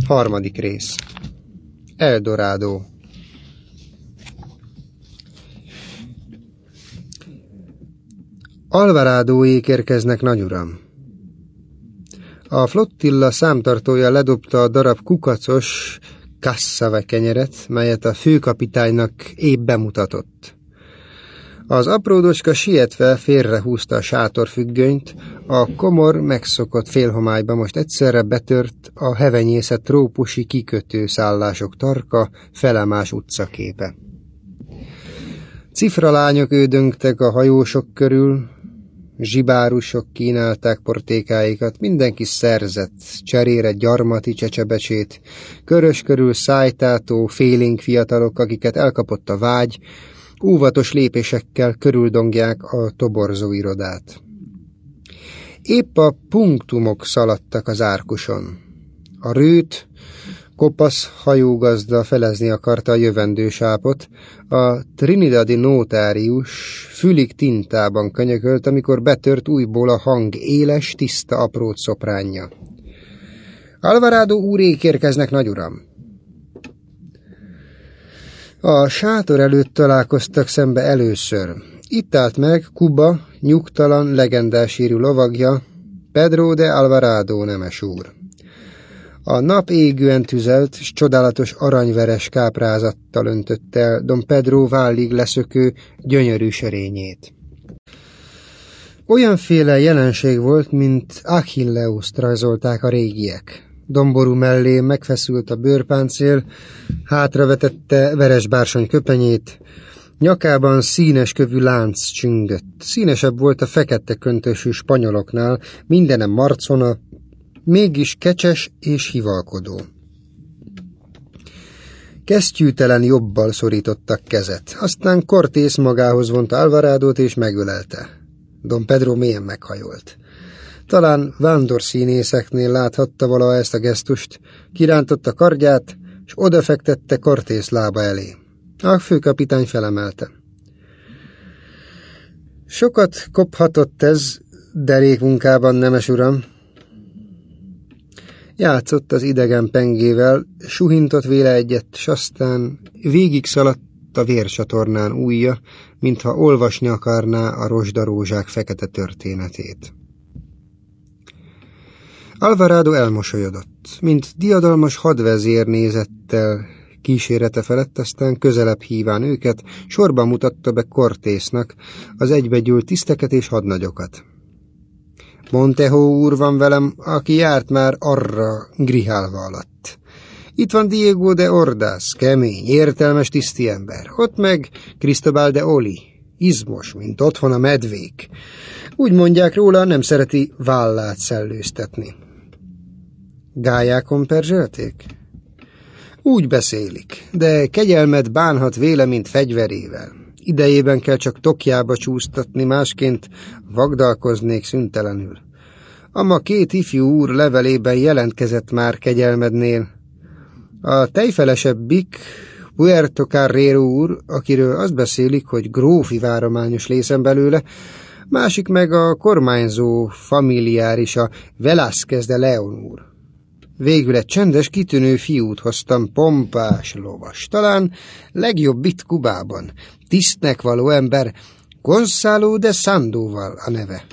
Harmadik rész. Eldorado. Alvarádóék érkeznek, nagyuram. A flottilla számtartója ledobta a darab kukacos cassave kenyeret, melyet a főkapitánynak épp bemutatott. Az apródocska sietve félrehúzta a sátorfüggönyt, a komor megszokott félhomályba most egyszerre betört a hevenyészet trópusi kikötőszállások tarka, Felemás utcaképe. Cifralányok ődöngtek a hajósok körül, zsibárusok kínálták portékáikat, mindenki szerzett, cserére gyarmati csecsebecsét, körös körül szájtátó, félénk fiatalok, akiket elkapott a vágy, óvatos lépésekkel körüldongják a toborzó irodát. Épp a punktumok szaladtak az árkuson. A rőt, kopasz hajógazda felezni akarta a jövendő sápot, a trinidadi notárius fülig tintában könyökölt, amikor betört újból a hang éles, tiszta aprót szopránja. Alvarado úrék érkeznek, nagyuram! A sátor előtt találkoztak szembe először. Itt állt meg Kuba nyugtalan, legendásírű lovagja, Pedro de Alvarado nemes úr. A nap égően tüzelt, s csodálatos aranyveres káprázattal öntötte el Don Pedro vállig leszökő, gyönyörű serényét. Olyanféle jelenség volt, mint Achilleust rajzolták a régiek. Domború mellé megfeszült a bőrpáncél, hátravetette veresbársony köpenyét, nyakában színes kövű lánc csüngött. Színesebb volt a fekete köntösű spanyoloknál, mindenem marcona, mégis kecses és hivalkodó. Kesztyűtelen jobbal szorítottak kezet, aztán Cortés magához vonta Alvarádót és megölelte. Don Pedro mélyen meghajolt. Talán vándorszínészeknél láthatta valaha ezt a gesztust, kirántotta kardját, és odafektette Cortés lába elé. A főkapitány felemelte. Sokat kophatott ez derékmunkában, nemes uram. Játszott az idegen pengével, suhintott véle egyet, s aztán végig szaladt a vércsatornán ujja, mintha olvasni akarná a rozsdarózsák fekete történetét. Alvarado elmosolyodott, mint diadalmas hadvezér nézettel kísérete felett, aztán közelebb híván őket, sorban mutatta be Cortésnak az egybegyűlt tiszteket és hadnagyokat. Montejo úr van velem, aki járt már arra Grijalva alatt. Itt van Diego de Ordaz, kemény, értelmes tiszti ember. Ott meg Cristobal de Oli, izmos, mint otthon a medvék. Úgy mondják róla, nem szereti vállát szellőztetni. Gályákon perzselték? Úgy beszélik, de kegyelmet bánhat véle, mint fegyverével. Idejében kell csak tokjába csúsztatni, másként vagdalkoznék szüntelenül. Ama két ifjú úr levelében jelentkezett már kegyelmednél. A tejfelesebbik, Puerto Carrero úr, akiről azt beszélik, hogy grófi várományos lészen belőle, másik meg a kormányzó familiárisa, Velázquez de León úr. Végül egy csendes, kitűnő fiút hoztam, pompás lovas, talán legjobb itt Kubában, tisztnek való ember, Gonzalo de Sandoval a neve.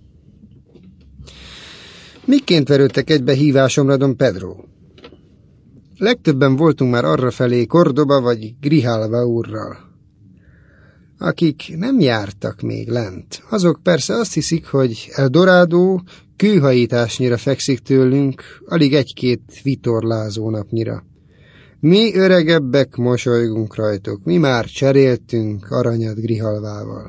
Miként verődtek egybe hívásomra, Don Pedro? Legtöbben voltunk már arrafelé Cordoba vagy Grijalva úrral. Akik nem jártak még lent, azok persze azt hiszik, hogy Eldorado kőhajításnyira fekszik tőlünk, alig egy-két vitorlázó napnyira. Mi öregebbek mosolygunk rajtuk, mi már cseréltünk aranyat Grijalvával.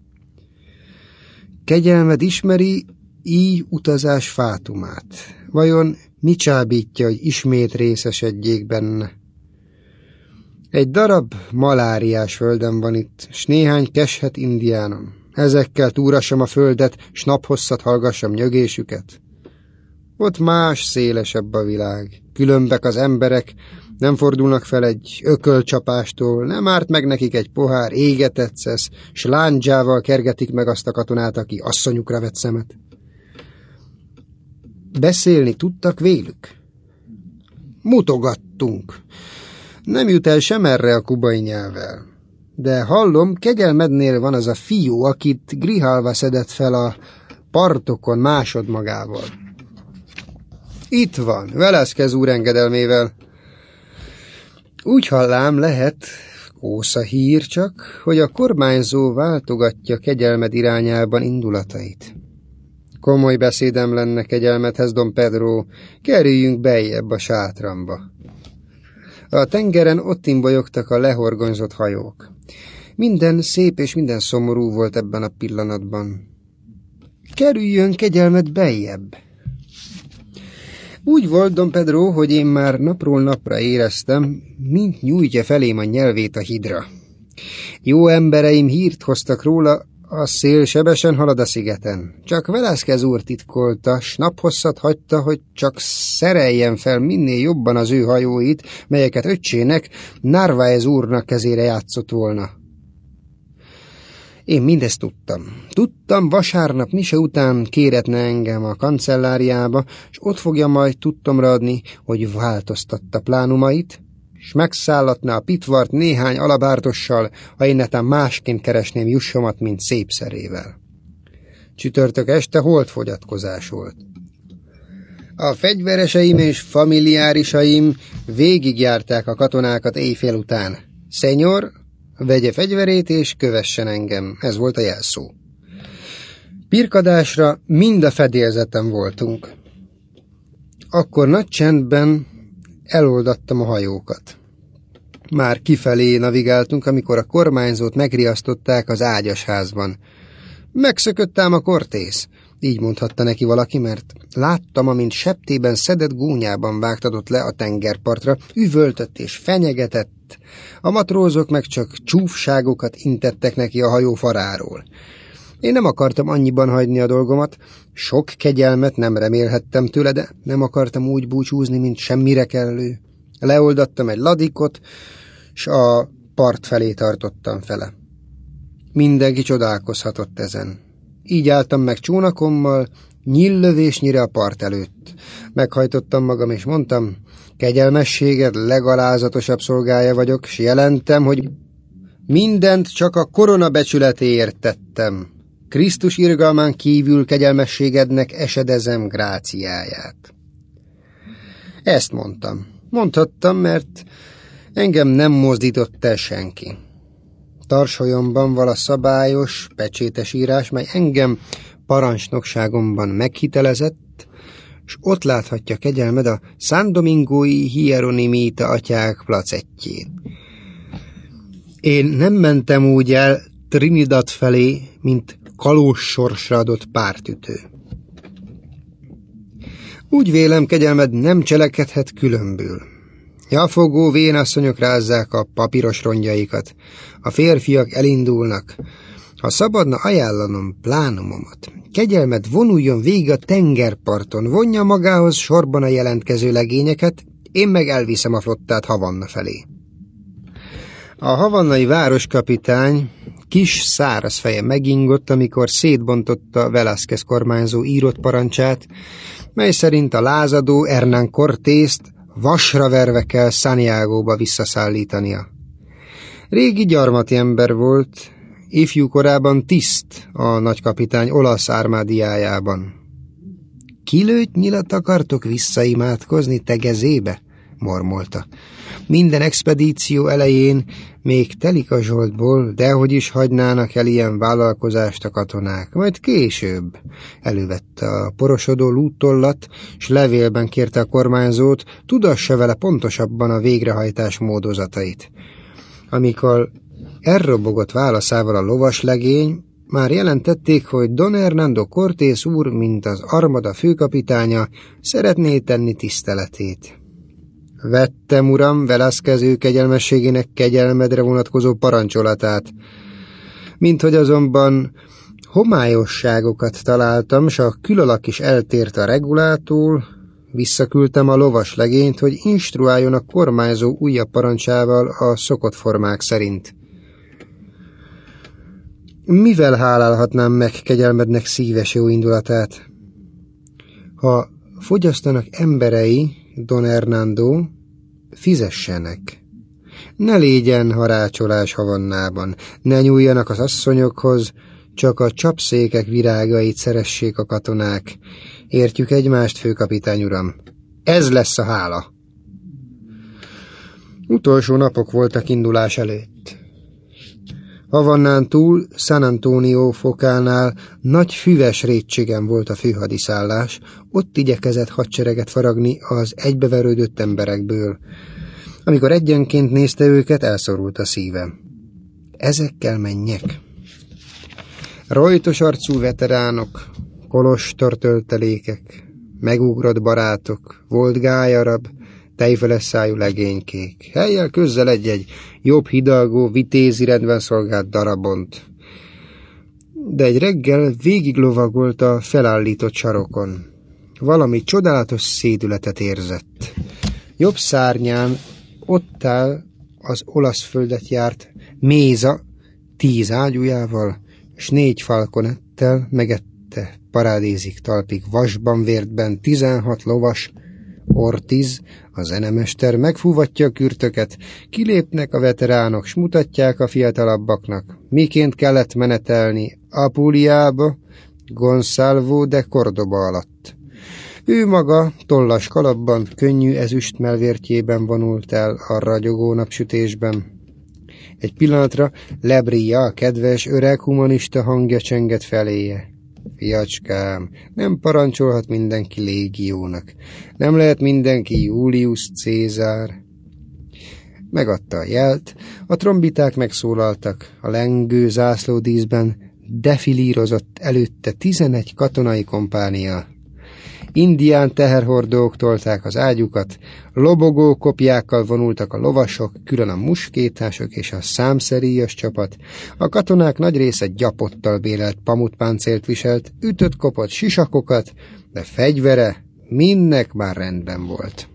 Kegyelmed ismeri így utazás fátumát. Vajon mi csábítja, hogy ismét részesedjék benne? Egy darab maláriás földem van itt, s néhány keshet indiánom. Ezekkel túrassam a földet, s naphosszat hallgassam nyögésüket. Ott más, szélesebb a világ. Különbek az emberek, nem fordulnak fel egy ökölcsapástól, nem árt meg nekik egy pohár égetett szesz, s lándzsával kergetik meg azt a katonát, aki asszonyukra vett szemet. Beszélni tudtak vélük? Mutogattunk. Nem jut el sem erre a kubai nyelvvel. De hallom, kegyelmednél van az a fiú, akit Grijalva szedett fel a partokon másodmagával. Itt van, Velasquez úr engedelmével. Úgy hallám, lehet, kósza hír csak, hogy a kormányzó váltogatja kegyelmed irányában indulatait. Komoly beszédem lenne kegyelmedhez, Don Pedro, kerüljünk beljebb a sátramba. A tengeren ott imbolyogtak a lehorgonyzott hajók. Minden szép és minden szomorú volt ebben a pillanatban. Kerüljön kegyelmed beljebb. Úgy volt, Don Pedro, hogy én már napról napra éreztem, mint nyújtja felém a nyelvét a hidra. Jó embereim hírt hoztak róla, a szél sebesen halad a szigeten. Csak Velasquez úr titkolta, s naphosszat hagyta, hogy csak szereljen fel minél jobban az ő hajóit, melyeket öccsének, Narváez úrnak kezére játszott volna. Én mindezt tudtam. Tudtam, vasárnap mise után kéretne engem a kancelláriába, s ott fogja majd tudtomra adni, hogy változtatta plánumait, s megszállatná a pitvart néhány alabárdossal, ha én netán másként keresném jussomat, mint szépszerével. Csütörtök este holdfogyatkozás volt. A fegyvereseim és familiárisaim végigjárták a katonákat éjfél után. Szenyor, vegye fegyverét és kövessen engem, ez volt a jelszó. Pirkadásra mind a fedélzeten voltunk. Akkor nagy csendben eloldattam a hajókat. Már kifelé navigáltunk, amikor a kormányzót megriasztották az ágyasházban. Megszökött ám a Cortés, így mondhatta neki valaki, mert láttam, amint septében szedett gúnyában vágtatott le a tengerpartra, üvöltött és fenyegetett. A matrózok meg csak csúfságokat intettek neki a hajó faráról. Én nem akartam annyiban hagyni a dolgomat, sok kegyelmet nem remélhettem tőle, de nem akartam úgy búcsúzni, mint semmire kellő. Leoldattam egy ladikot, s a part felé tartottam fele. Mindenki csodálkozhatott ezen. Így álltam meg csónakommal, nyíllövésnyire a part előtt. Meghajtottam magam, és mondtam, kegyelmességed legalázatosabb szolgája vagyok, s jelentem, hogy mindent csak a korona becsületéért tettem. Krisztus irgalmán kívül kegyelmességednek esedezem gráciáját. Ezt mondtam. Mondhattam, mert engem nem mozdított el senki. Tarsolyomban vala szabályos, pecsétes írás, mely engem parancsnokságomban meghitelezett, s ott láthatja kegyelmed a San Domingói hieronimita atyák placettjét. Én nem mentem úgy el Trinidad felé, mint kalós sorsra adott pártütő. Úgy vélem, kegyelmed nem cselekedhet különbül. Nyafogó vénasszonyok rázzák a papíros rongyaikat, a férfiak elindulnak. Ha szabadna ajánlanom plánumomat, kegyelmed vonuljon végig a tengerparton, vonja magához sorban a jelentkező legényeket, én meg elviszem a flottát Havanna felé. A havannai városkapitány kis száraz feje megingott, amikor szétbontotta Velasquez kormányzó írott parancsát, mely szerint a lázadó Hernán Cortést vasra verve kell Santiagóba visszaszállítania. Régi gyarmati ember volt, ifjú korában tiszt a nagykapitány olasz ármádiájában. Kilőtt nyilat akartok visszaimádkozni tegezébe? Mormolta. Minden expedíció elején még telik a zsoltból, dehogy is hagynának el ilyen vállalkozást a katonák. Majd később elővette a porosodó lúttollat, s levélben kérte a kormányzót, tudassa vele pontosabban a végrehajtás módozatait. Amikor elrobogott válaszával a lovaslegény, már jelentették, hogy Don Hernando Cortés úr, mint az armada főkapitánya, szeretné tenni tiszteletét. Vettem, uram, Velasquez ő kegyelmességének kegyelmedre vonatkozó parancsolatát. Minthogy azonban homályosságokat találtam, s a külalak is eltért a regulától, visszaküldtem a lovaslegényt, hogy instruáljon a kormányzó újabb parancsával a szokott formák szerint. Mivel hálálhatnám meg kegyelmednek szíves jó indulatát? Ha fogyasztanak emberei, Don Hernando, fizessenek. Ne légyen harácsolás Havannában, ne nyúljanak az asszonyokhoz, csak a csapszékek virágait szeressék a katonák. Értjük egymást, főkapitány uram? Ez lesz a hála. Utolsó napok voltak indulás előtt. Havannán túl, San Antonio fokánál nagy füves rétségen volt a főhadiszállás, ott igyekezett hadsereget faragni az egybeverődött emberekből. Amikor egyenként nézte őket, elszorult a szíve. Ezekkel menjek. Rojtos arcú veteránok, kolostor töltelékek, megugrott barátok, volt gályarab, tejfeles szájú legénykék. Helyjel közzel egy-egy jobb hidalgó, vitézi rendben szolgált darabont. De egy reggel végiglovagolt a felállított sarokon. Valami csodálatos szédületet érzett. Jobb szárnyán ott áll az olasz földet járt méza 10 ágyújával, s 4 falkonettel megette parádézik talpig vasban vértben 16 lovas. Ortiz, a zenemester megfúvatja a kürtöket, kilépnek a veteránok, s mutatják a fiatalabbaknak, miként kellett menetelni Apuliába, Gonsalvo de Cordoba alatt. Ő maga tollas kalapban, könnyű ezüst melvértjében vonult el a ragyogó napsütésben. Egy pillanatra Lebrija, a kedves, öreg humanista hangja csengett feléje. Fiacskám, nem parancsolhat mindenki légiónak. Nem lehet mindenki Julius Cézár. Megadta a jelt, a trombiták megszólaltak, a lengő zászlódíszben defilírozott előtte 11 katonai kompánia. Indián teherhordók tolták az ágyukat, lobogó kopjákkal vonultak a lovasok, külön a muskétások és a számszeríjas csapat. A katonák nagy része gyapottal bélelt pamutpáncélt viselt, ütött-kopott sisakokat, de fegyvere mindnek már rendben volt.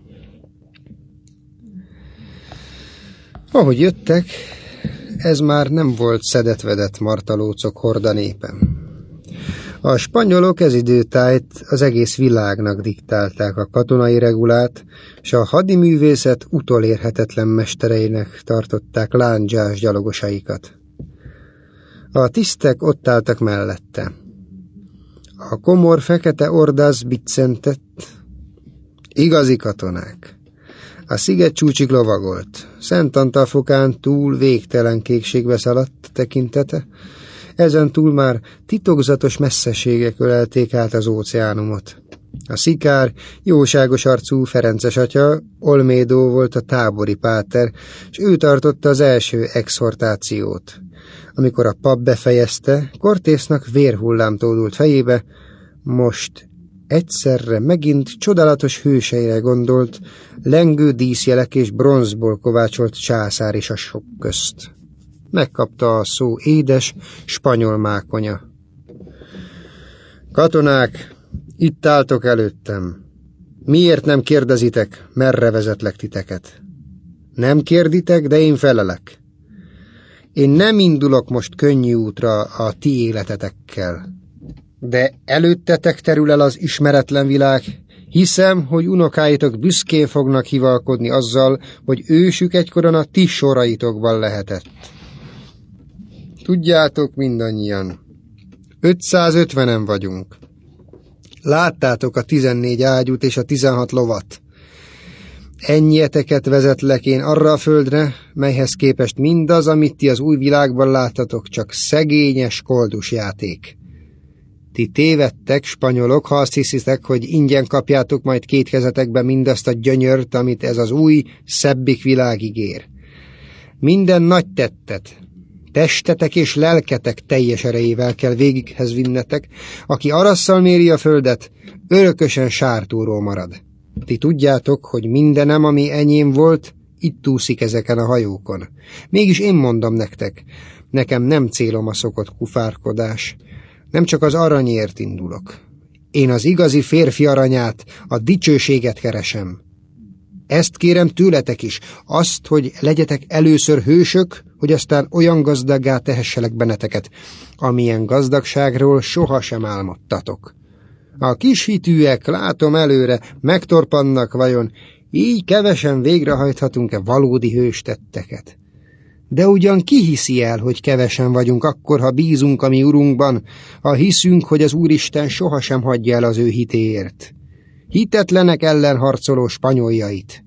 Ahogy jöttek, ez már nem volt szedett-vedett martalócok horda népe. A spanyolok ez időtájt az egész világnak diktálták a katonai regulát, s a hadiművészet utolérhetetlen mestereinek tartották lándzsás gyalogosaikat. A tisztek ott álltak mellette. A komor fekete ordász biccentett, igazi katonák. A sziget csúcsig lovagolt. Szent Antal fokán túl végtelen kékségbe szaladt tekintete, ezen túl már titokzatos messzeségek ölelték át az óceánumot. A szikár, jóságos arcú Ferences atya, Olmédó volt a tábori páter, és ő tartotta az első exhortációt. Amikor a pap befejezte, Cortésnak vérhullám tódult fejébe, most egyszerre megint csodálatos hőseire gondolt, lengő díszjelek és bronzból kovácsolt császári sasok közt. Megkapta a szó édes, spanyol mákonya. Katonák, itt álltok előttem. Miért nem kérdezitek, merre vezetlek titeket? Nem kérditek, de én felelek. Én nem indulok most könnyű útra a ti életetekkel, de előttetek terül el az ismeretlen világ. Hiszem, hogy unokáitok büszkén fognak hivalkodni azzal, hogy ősük egykoron a ti soraitokban lehetett. Tudjátok mindannyian, 550-en vagyunk. Láttátok a 14 ágyút és a 16 lovat. Ennyieteket vezetlek én arra a földre, melyhez képest mindaz, amit ti az új világban láttatok, csak szegényes koldus játék. Ti tévedtek, spanyolok, ha azt hiszitek, hogy ingyen kapjátok majd két kezetekbe mindazt a gyönyört, amit ez az új, szebbik világ ígér. Minden nagy tettet, testetek és lelketek teljes erejével kell végighez vinnetek, aki arasszal méri a földet, örökösen sártúró marad. Ti tudjátok, hogy mindenem, ami enyém volt, itt úszik ezeken a hajókon. Mégis én mondom nektek, nekem nem célom a szokott kufárkodás, nem csak az aranyért indulok. Én az igazi férfi aranyát, a dicsőséget keresem. Ezt kérem tőletek is, azt, hogy legyetek először hősök, hogy aztán olyan gazdaggá tehesselek benneteket, amilyen gazdagságról sohasem álmodtatok. A kis hitűek, látom előre, megtorpannak vajon, Így kevesen végrehajthatunk-e valódi hőstetteket. De ugyan ki hiszi el, hogy kevesen vagyunk akkor, ha bízunk a mi urunkban, ha hiszünk, hogy az Úristen sohasem hagyja el az ő hitéért. Hitetlenek ellen harcoló spanyoljait.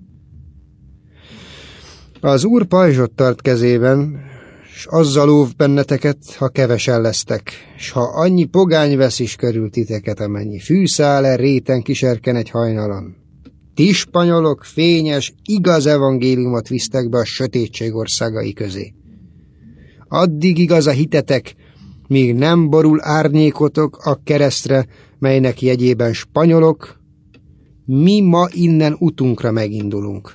Az Úr pajzsot tart kezében, s azzal óv benneteket, ha kevesen lesztek, s ha annyi pogány vesz is körül titeket, amennyi fűszále réten kiserken egy hajnalon. Ti spanyolok fényes, igaz evangéliumot visztek be a sötétség országai közé. Addig igaz a hitetek, míg nem borul árnyékotok a keresztre, melynek jegyében spanyolok, mi ma innen utunkra megindulunk.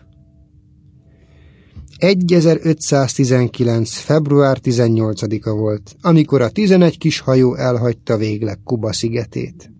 1519. február 18-a volt, amikor a 11 kis hajó elhagyta végleg Kuba szigetét.